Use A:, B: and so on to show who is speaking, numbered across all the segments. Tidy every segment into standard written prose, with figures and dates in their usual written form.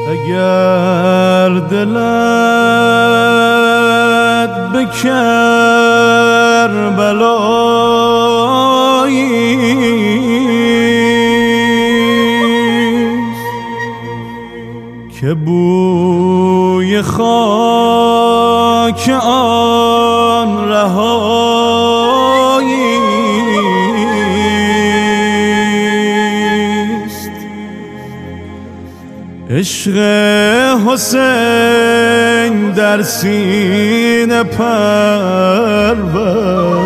A: اگر دلت به کربلاییست که بوی خاک آن رهاییست، عشق حسین در سینه پرور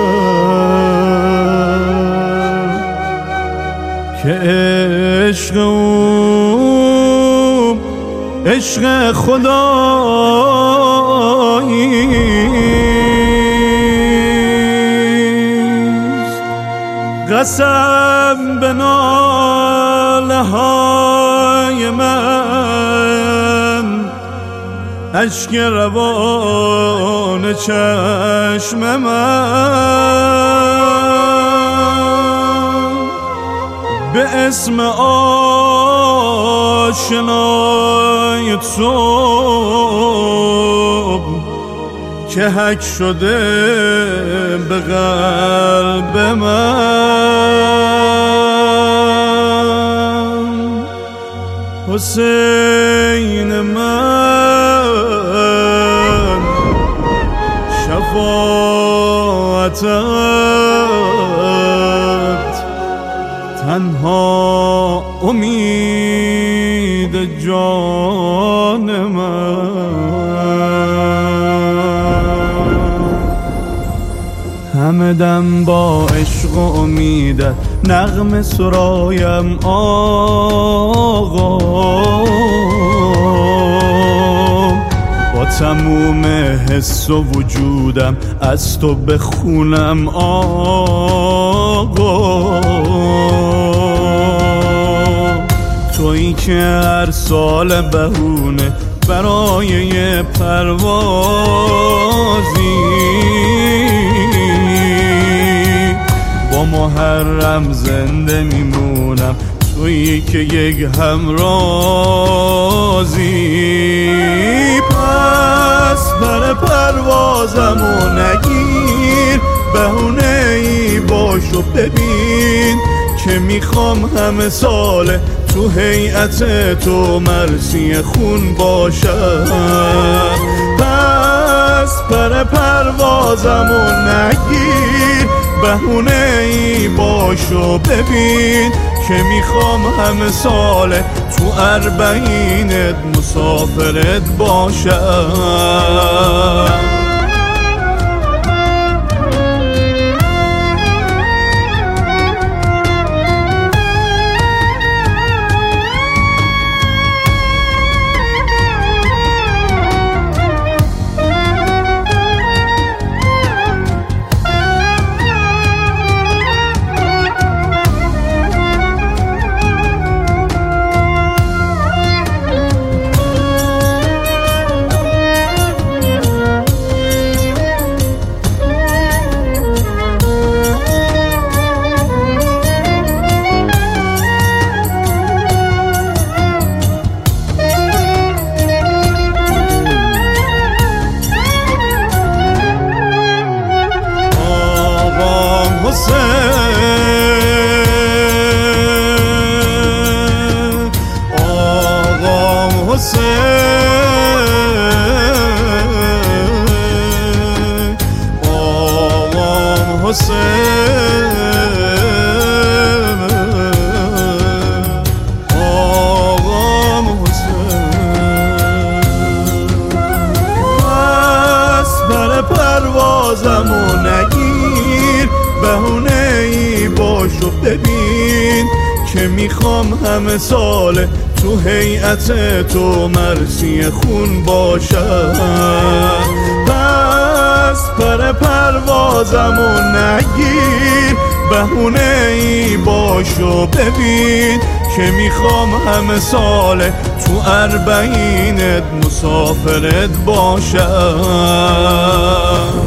A: که عشق او عشق خداییست. قسم به ناله های من، اشک روان چشم من، به اسم آشنای تو که حک شده به قلب من. حسین من، شفاعتت تنها امید جان من. همه دم با عشق و امیدت نغمه سرایم آقا، با تموم حس و وجودم از تو بخونم آقا. تویی که هر سال بهونه برای یه پروازی، با محرم زنده میمونم تویی که یک همرازی. پس بر پروازمو نگیر، بهونه ای باش و ببین که میخوام همه ساله تو هیئت تو مرسی خون باشم. پس پر پروازمو نگیر، بهونه ای باش و ببین که میخوام همه ساله تو اربعینت مسافرت باشم. پروازمو نگیر، بهونه ای باشو ببین که میخوام همه ساله تو هیئت تو مرسی خون باشم. پس پر پروازمو نگیر، بهونه ای باشو ببین که میخوام همه ساله تو اربعینت مسافرت باشم.